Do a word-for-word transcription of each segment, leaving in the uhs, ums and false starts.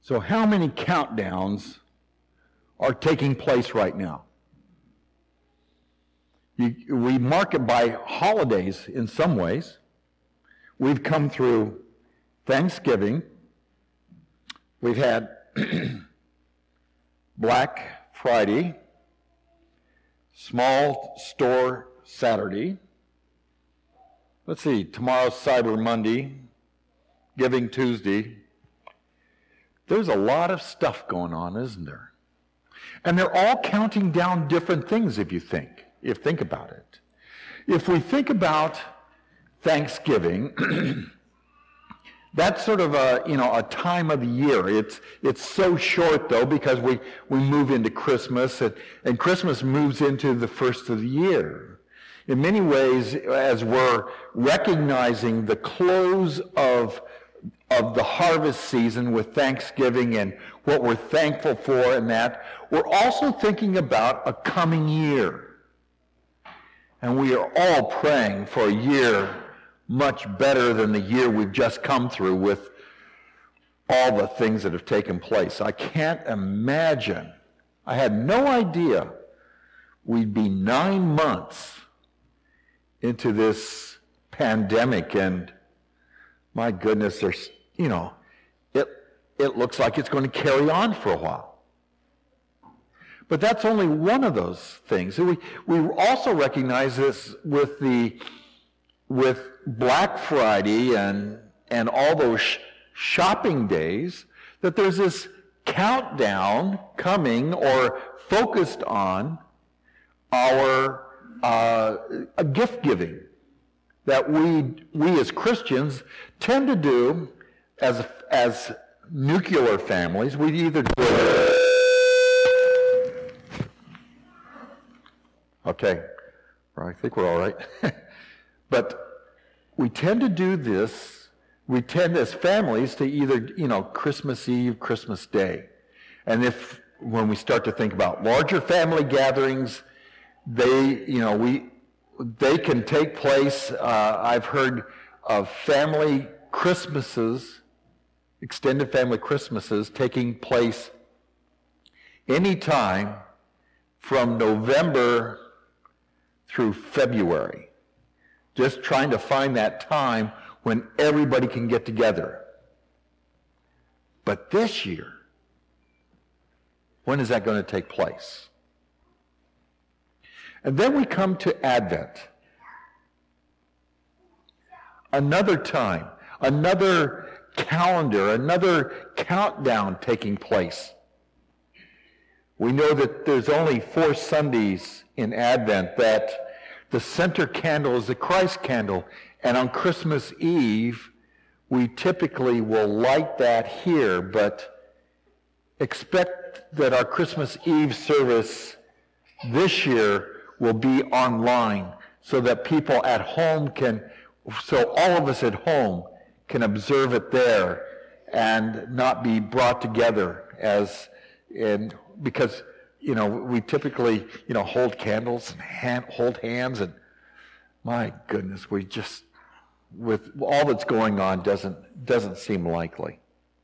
So how many countdowns are taking place right now? You, we mark it by holidays in some ways. We've come through Thanksgiving. We've had Black Friday, Small Store Saturday. Let's see, tomorrow's Cyber Monday, Giving Tuesday. There's a lot of stuff going on, isn't there? And they're all counting down different things if you think, if think about it. If we think about Thanksgiving, that's sort of a, you know, a time of the year. It's it's so short though because we, we move into Christmas and, and Christmas moves into the first of the year. In many ways, as we're recognizing the close of of the harvest season with Thanksgiving and what we're thankful for and that, we're also thinking about a coming year. And we are all praying for a year much better than the year we've just come through with all the things that have taken place. I can't imagine. I had no idea we'd be nine months into this pandemic, and my goodness, there's, you know, it it looks like it's going to carry on for a while. But that's only one of those things. We we also recognize this with the with Black Friday and and all those sh- shopping days, that there's this countdown coming or focused on our uh, a gift giving that we we as Christians tend to do as as nuclear families. We either do okay, I think we're all right. But we tend to do this. We tend as families to either, you know, Christmas Eve, Christmas Day. And if, when we start to think about larger family gatherings, they, you know, we, they can take place. Uh, I've heard of family Christmases, extended family Christmases, taking place anytime from November through February. Just trying to find that time when everybody can get together. But this year, when is that going to take place? And then we come to Advent. Another time, another calendar, another countdown taking place. We know that there's only four Sundays in Advent, that the center candle is the Christ candle, and on Christmas Eve, we typically will light that here, but expect that our Christmas Eve service this year will be online so that people at home can, so all of us at home can observe it there and not be brought together as in, because you know, we typically, you know, hold candles and hand, hold hands, and my goodness, we just, with all that's going on, doesn't doesn't seem likely.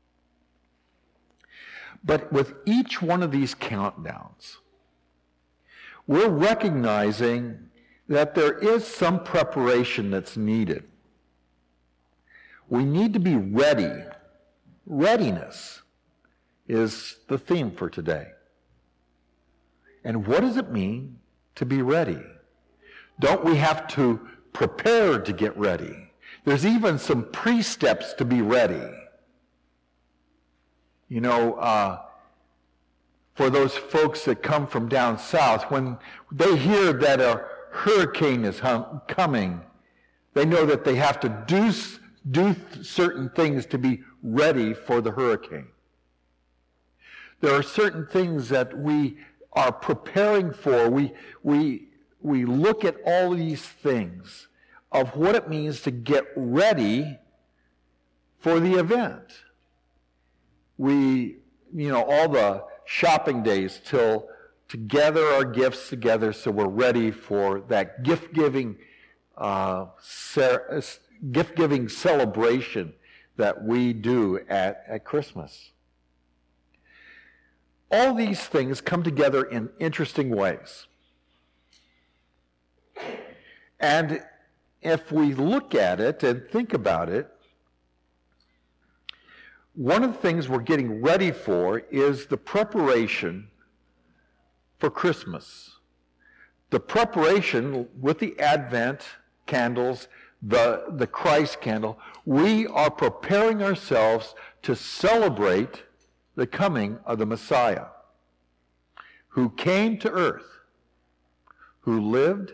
But with each one of these countdowns, we're recognizing that there is some preparation that's needed. We need to be ready. Readiness is the theme for today. And what does it mean to be ready? Don't we have to prepare to get ready? There's even some pre-steps to be ready. You know, uh, for those folks that come from down south, when they hear that a hurricane is hum- coming, they know that they have to do, do certain things to be ready for the hurricane. There are certain things that we are preparing for. We, we, we look at all these things of what it means to get ready for the event. We, you know, all the shopping days till to gather our gifts together so we're ready for that gift-giving, uh, gift-giving celebration that we do at, at Christmas. all these things come together in interesting ways. And if we look at it and think about it, one of the things we're getting ready for is the preparation for Christmas. The preparation with the Advent candles, the, the Christ candle, we are preparing ourselves to celebrate the coming of the Messiah, who came to earth, who lived,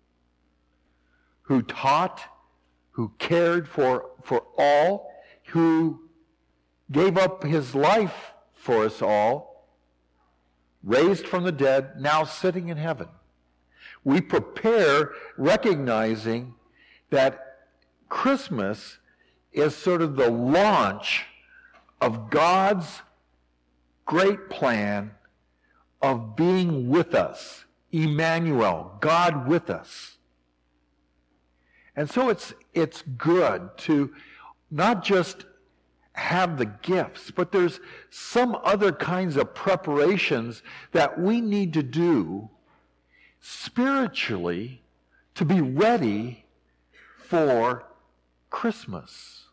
who taught, who cared for, for all, who gave up his life for us all, raised from the dead, now sitting in heaven. We prepare recognizing that Christmas is sort of the launch of God's great plan of being with us. Emmanuel, God with us. And so it's it's good to not just have the gifts, but there's some other kinds of preparations that we need to do spiritually to be ready for Christmas.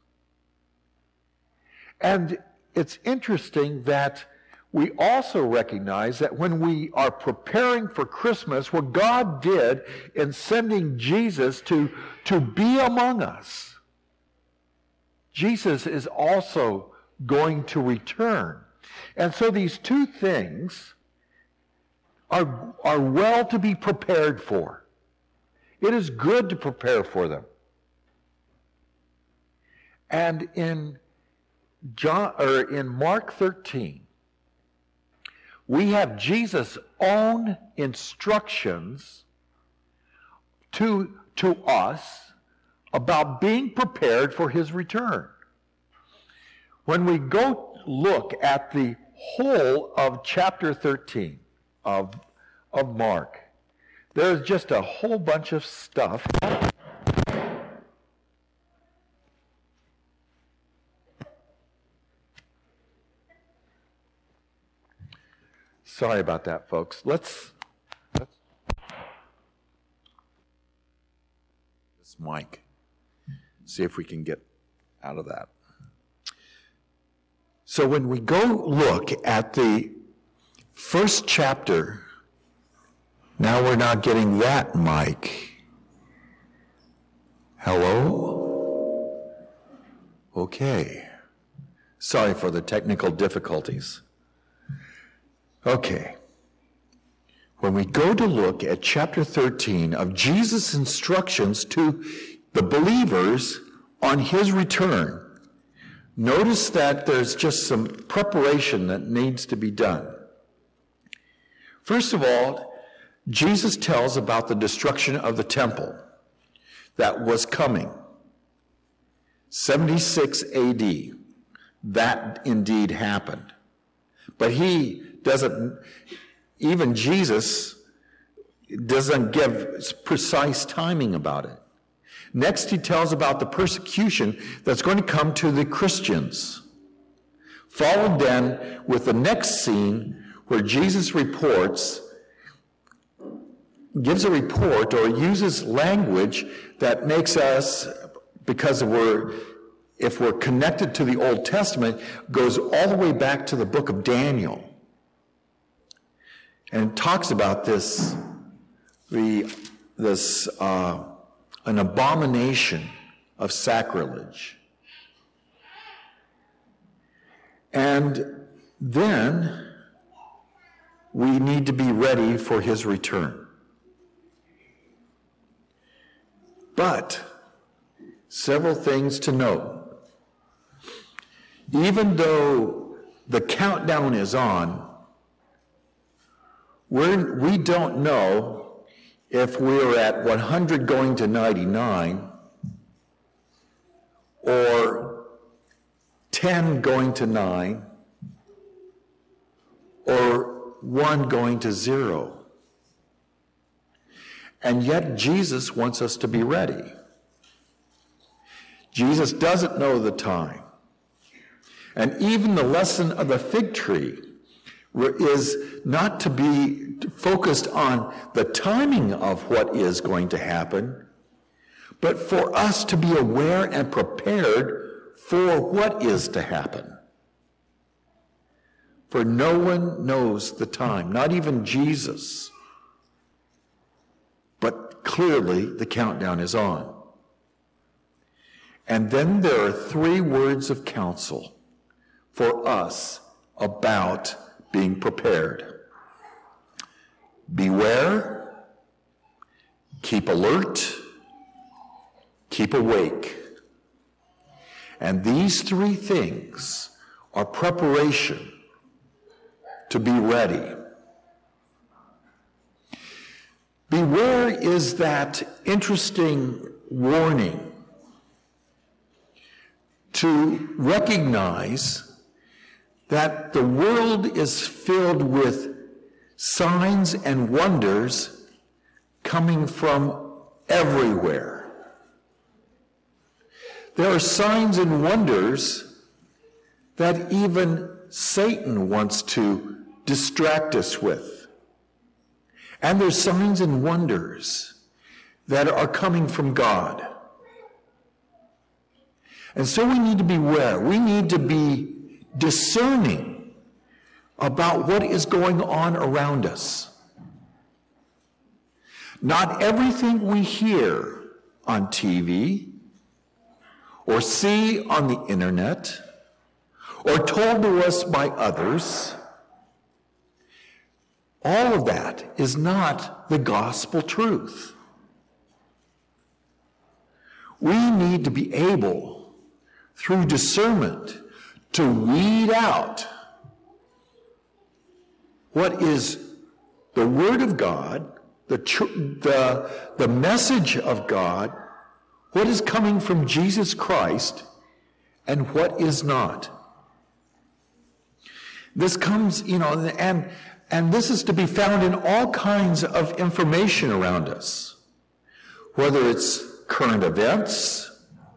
And it's interesting that we also recognize that when we are preparing for Christmas, what God did in sending Jesus to, to be among us, Jesus is also going to return. And so these two things are, are well to be prepared for. It is good to prepare for them. And in John or in Mark thirteen, we have Jesus' own instructions to, to us about being prepared for his return. When we go look at the whole of chapter thirteen of, of Mark, there's just a whole bunch of stuff. Sorry about that, folks. Let's, let's this mic. See if we can get out of that. So when we go look at the first chapter, now we're not getting that mic. Hello? Okay. Sorry for the technical difficulties. Okay. When we go to look at chapter thirteen of Jesus' instructions to the believers on his return, notice that there's just some preparation that needs to be done. First of all, Jesus tells about the destruction of the temple that was coming. seventy-six A D. That indeed happened. But he doesn't, even Jesus doesn't give precise timing about it. Next, he tells about the persecution that's going to come to the Christians. Followed then with the next scene where Jesus reports, gives a report or uses language that makes us, because we're, if we're connected to the Old Testament, goes all the way back to the book of Daniel. And talks about this, the, this, uh, an abomination of sacrilege. And then we need to be ready for his return. But several things to note. Even though the countdown is on, we're, we don't know if we're at one hundred going to ninety-nine or ten going to nine or one going to zero. And yet Jesus wants us to be ready. Jesus doesn't know the time. And even the lesson of the fig tree is not to be focused on the timing of what is going to happen, but for us to be aware and prepared for what is to happen. For no one knows the time, not even Jesus. But clearly the countdown is on. And then there are three words of counsel for us about being prepared. Beware, keep alert, keep awake. And these three things are preparation to be ready. Beware is that interesting warning to recognize that the world is filled with signs and wonders coming from everywhere. There are signs and wonders that even Satan wants to distract us with. And there's signs and wonders that are coming from God. And so we need to beware. We need to be discerning about what is going on around us. Not everything we hear on T V or see on the internet or told to us by others, all of that is not the gospel truth. We need to be able, through discernment, to weed out what is the Word of God, the, tr- the, the message of God, what is coming from Jesus Christ, and what is not. This comes, you know, and, and this is to be found in all kinds of information around us, whether it's current events,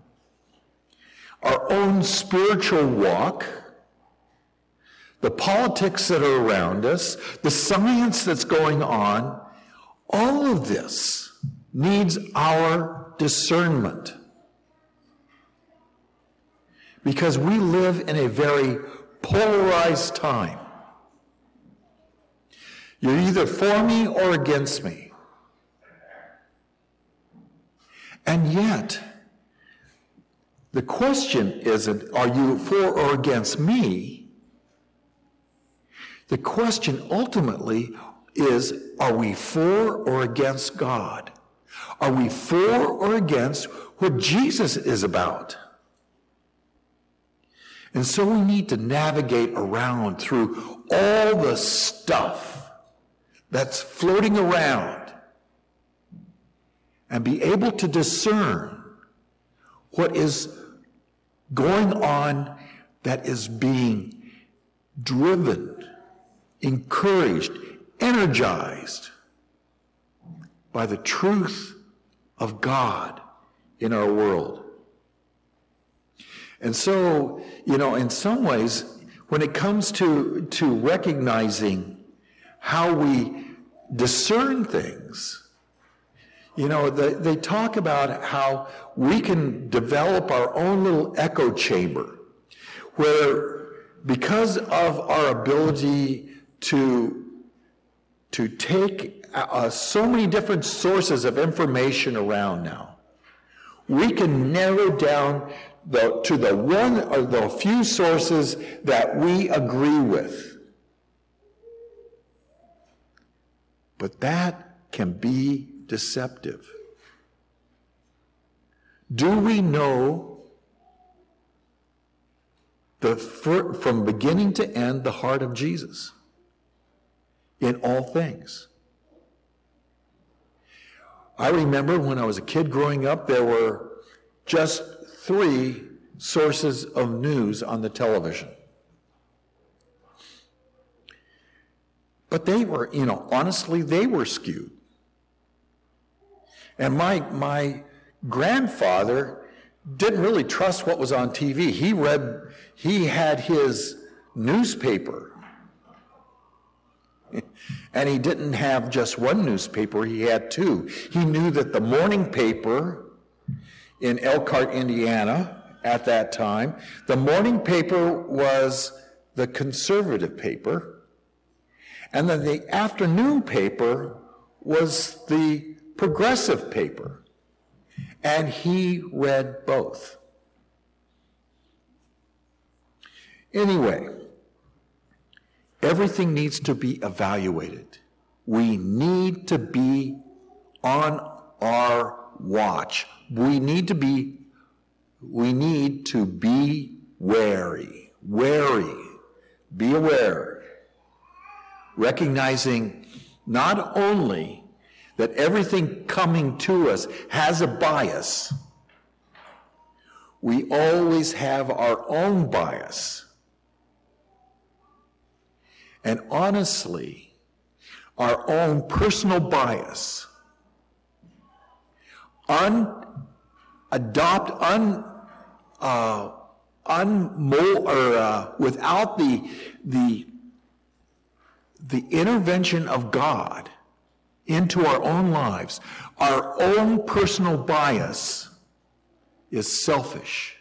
our own spiritual walk, the politics that are around us, the science that's going on. All of this needs our discernment. Because we live in a very polarized time. You're either for me or against me. And yet, the question isn't, are you for or against me? The question ultimately is, are we for or against God? Are we for or against what Jesus is about? And so we need to navigate around through all the stuff that's floating around and be able to discern what is going on that is being driven, encouraged, energized by the truth of God in our world. And so, you know, in some ways, when it comes to, to recognizing how we discern things, you know, they, they talk about how we can develop our own little echo chamber where, because of our ability to, to take uh, so many different sources of information around now, we can narrow down the, to the one or the few sources that we agree with. But that can be deceptive. Do we know the from beginning to end the heart of Jesus in all things? I remember when I was a kid growing up, there were just three sources of news on the television. But they were, you know, honestly, they were skewed. And my my grandfather didn't really trust what was on T V. He read, he had his newspaper. And he didn't have just one newspaper, he had two. He knew that the morning paper in Elkhart, Indiana, at that time, the morning paper was the conservative paper, and then the afternoon paper was the progressive paper. And he read both. Anyway, everything needs to be evaluated. We need to be on our watch. We need to be, we need to be wary, wary, be aware, recognizing not only that everything coming to us has a bias, we always have our own bias. And honestly, our own personal bias, un, adopt, un, uh, unmold, or uh, without the, the, the intervention of God into our own lives, our own personal bias is selfish.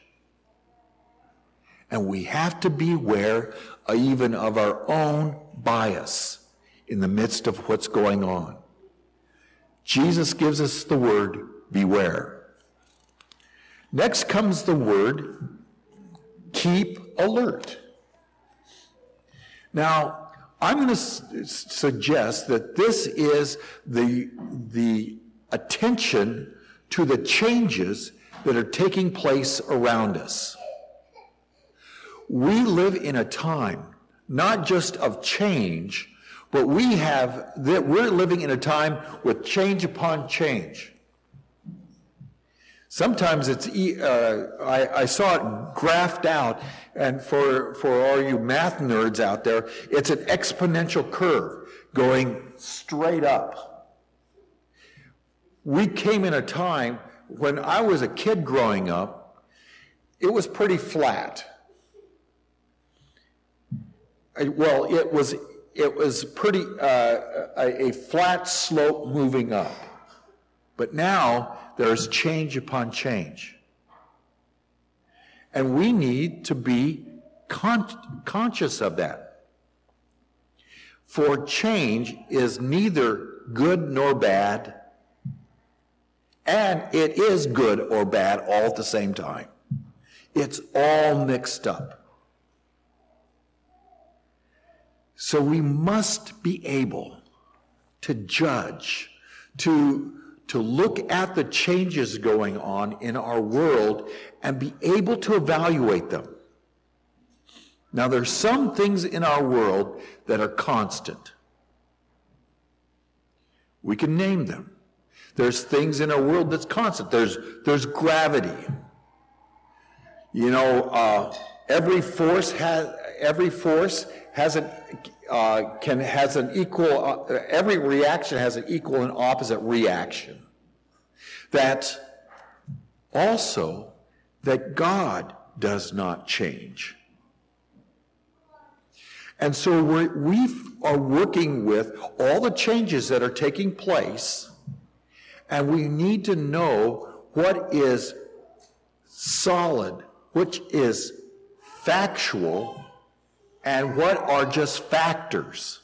And we have to be aware even of our own bias in the midst of what's going on. Jesus gives us the word, beware. Next comes the word, keep alert. Now, I'm going to su- suggest that this is the, the attention to the changes that are taking place around us. We live in a time not just of change, but we have that we're living in a time with change upon change. Sometimes it's uh, I, I saw it graphed out, and for for all you math nerds out there, it's an exponential curve going straight up. We came in a time when I was a kid growing up, it was pretty flat. Well, it was it was pretty uh, a, a flat slope moving up. But now there's change upon change. And we need to be con- conscious of that. For change is neither good nor bad, and it is good or bad all at the same time. It's all mixed up. So we must be able to judge, to, to look at the changes going on in our world and be able to evaluate them. Now, there's some things in our world that are constant. We can name them. There's things in our world that's constant. There's, there's gravity. You know, uh, every force has, every force has an, uh, can, has an equal, uh, every reaction has an equal and opposite reaction. That also, that God does not change. And so we're, we are working with all the changes that are taking place, and we need to know what is solid, which is factual, and what are just factors.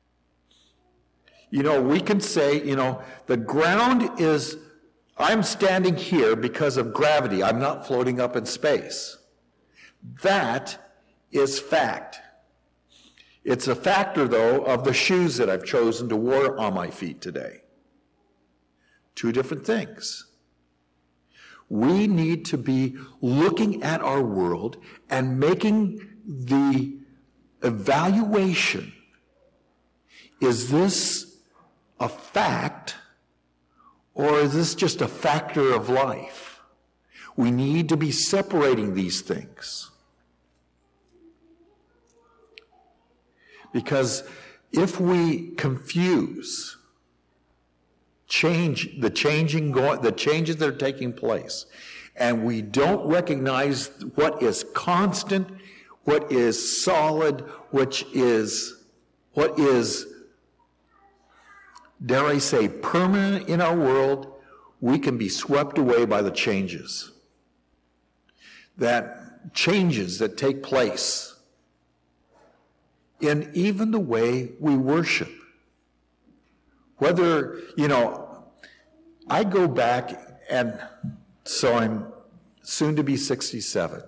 You know, we can say, you know, the ground is, I'm standing here because of gravity. I'm not floating up in space. That is fact. It's a factor, though, of the shoes that I've chosen to wear on my feet today. Two different things. We need to be looking at our world and making the evaluation. Is this a fact, or is this just a factor of life? We need to be separating these things. Because if we confuse change, the changing, the changes that are taking place, and we don't recognize what is constant, what is solid, which is what is dare I say, permanent in our world, we can be swept away by the changes. That changes that take place in even the way we worship. Whether, you know, I go back, and so I'm soon to be sixty-seven.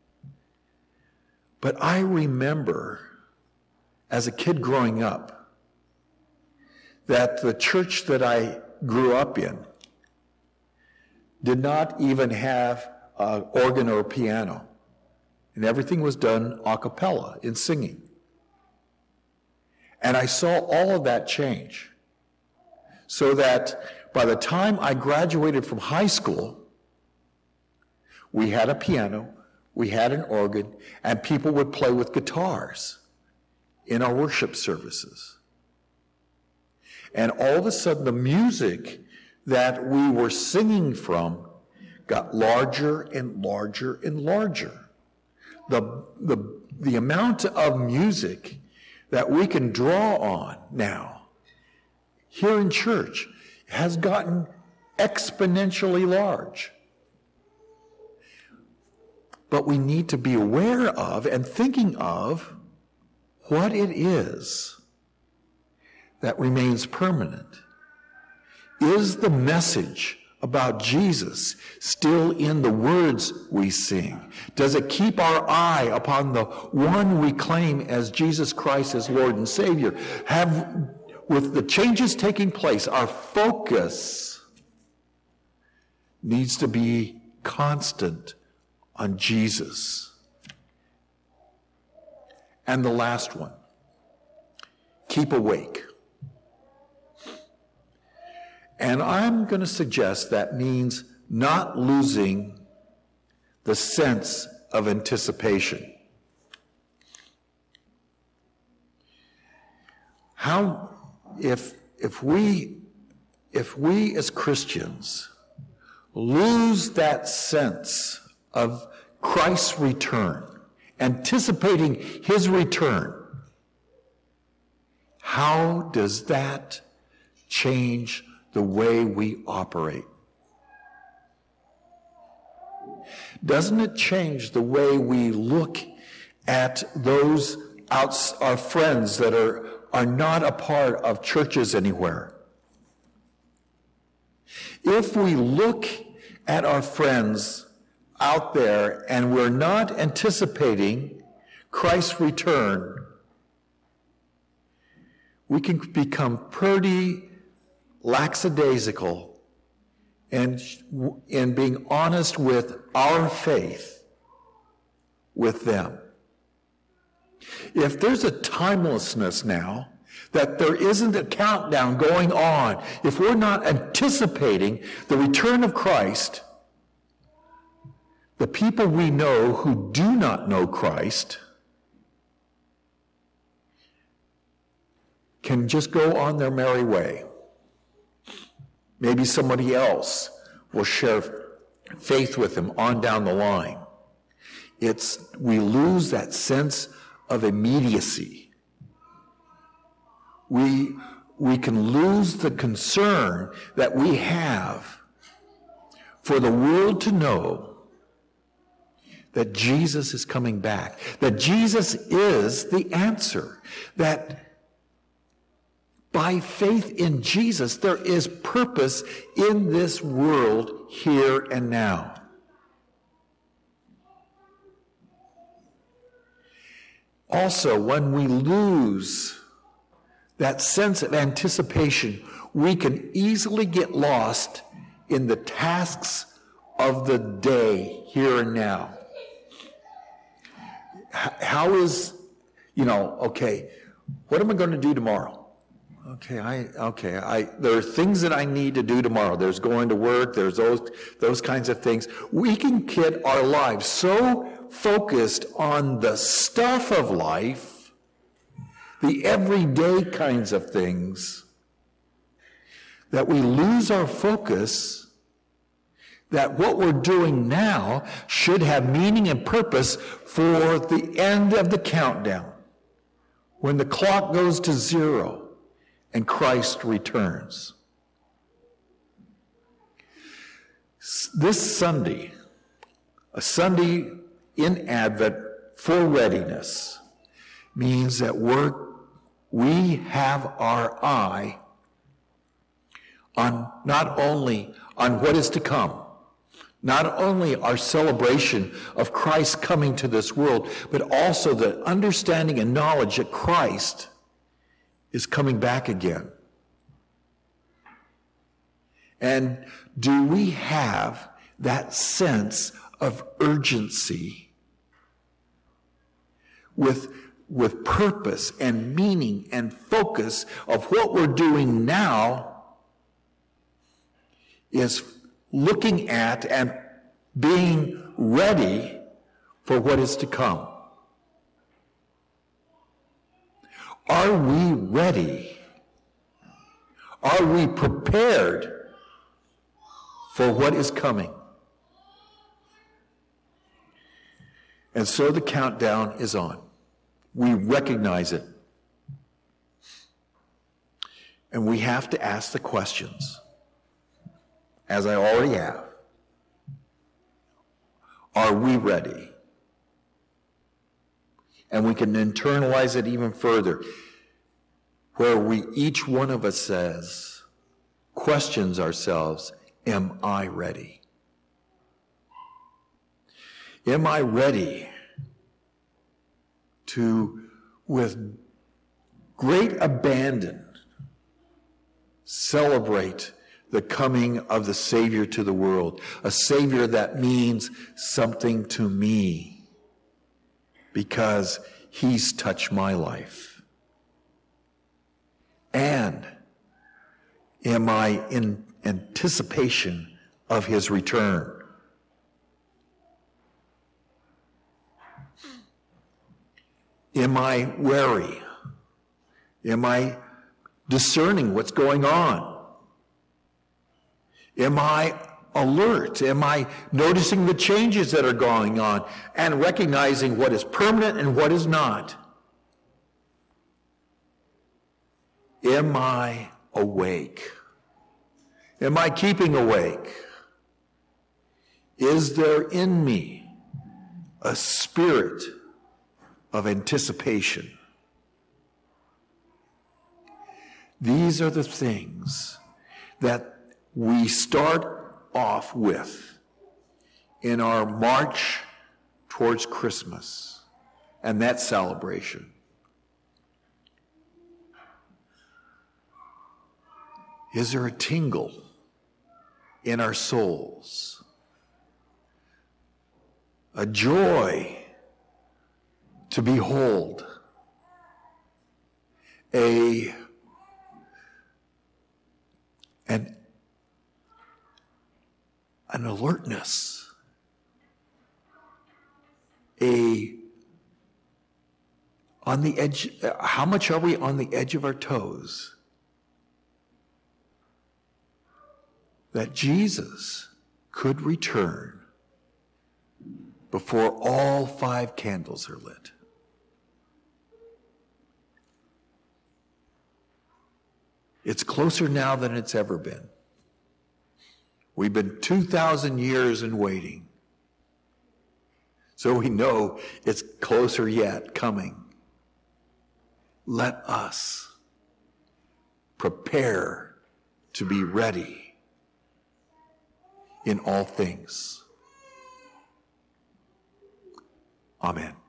But I remember as a kid growing up that the church that I grew up in did not even have an organ or a piano. And everything was done a cappella, in singing. And I saw all of that change. So that by the time I graduated from high school, we had a piano, we had an organ, and people would play with guitars in our worship services. And all of a sudden, the music that we were singing from got larger and larger and larger. The, the, the amount of music that we can draw on now here in church has gotten exponentially large. But we need to be aware of and thinking of what it is that remains permanent. Is the message about Jesus still in the words we sing? Does it keep our eye upon the one we claim as Jesus Christ as Lord and Savior? Have, with the changes taking place, our focus needs to be constant on Jesus. And the last one, keep awake. And I'm going to suggest that means not losing the sense of anticipation. How, if, if we, if we as Christians lose that sense of Christ's return, anticipating his return, how does that change the way we operate? Doesn't it change the way we look at those outs, our friends that are, are not a part of churches anywhere? If we look at our friends out there and we're not anticipating Christ's return, we can become pretty lackadaisical and in being honest with our faith with them. If there's a timelessness now, that there isn't a countdown going on, if we're not anticipating the return of Christ, the people we know who do not know Christ can just go on their merry way. Maybe somebody else will share faith with them on down the line. It's, we lose that sense of immediacy. We, we can lose the concern that we have for the world to know that Jesus is coming back, that Jesus is the answer, that by faith in Jesus, there is purpose in this world here and now. Also, when we lose that sense of anticipation, we can easily get lost in the tasks of the day here and now. How is, you know, okay, what am I going to do tomorrow? Okay, I okay, I there are things that I need to do tomorrow. There's going to work, there's those those kinds of things. We can get our lives so focused on the stuff of life, the everyday kinds of things, that we lose our focus that what we're doing now should have meaning and purpose for the end of the countdown. When the clock goes to zero, and Christ returns. This Sunday, a Sunday in Advent for readiness, means that we're, we have our eye on not only on what is to come, not only our celebration of Christ coming to this world, but also the understanding and knowledge that Christ is coming back again. And do we have that sense of urgency with, with purpose and meaning and focus of what we're doing now is looking at and being ready for what is to come? Are we ready? Are we prepared for what is coming? And so the countdown is on. We recognize it. And we have to ask the questions, as I already have. Are we ready? And we can internalize it even further, where we, each one of us says, questions ourselves, am I ready? Am I ready to, with great abandon, celebrate the coming of the Savior to the world, a Savior that means something to me because he's touched my life? And am I in anticipation of his return? Am I wary? Am I discerning what's going on? Am I alert? Am I noticing the changes that are going on and recognizing what is permanent and what is not? Am I awake? Am I keeping awake? Is there in me a spirit of anticipation? These are the things that we start off with in our march towards Christmas and that celebration. Is there a tingle in our souls? A joy to behold? A an, an alertness? A on the edge, how much are we on the edge of our toes? That Jesus could return before all five candles are lit. It's closer now than it's ever been. We've been two thousand years in waiting. So we know it's closer yet coming. Let us prepare to be ready in all things. Amen.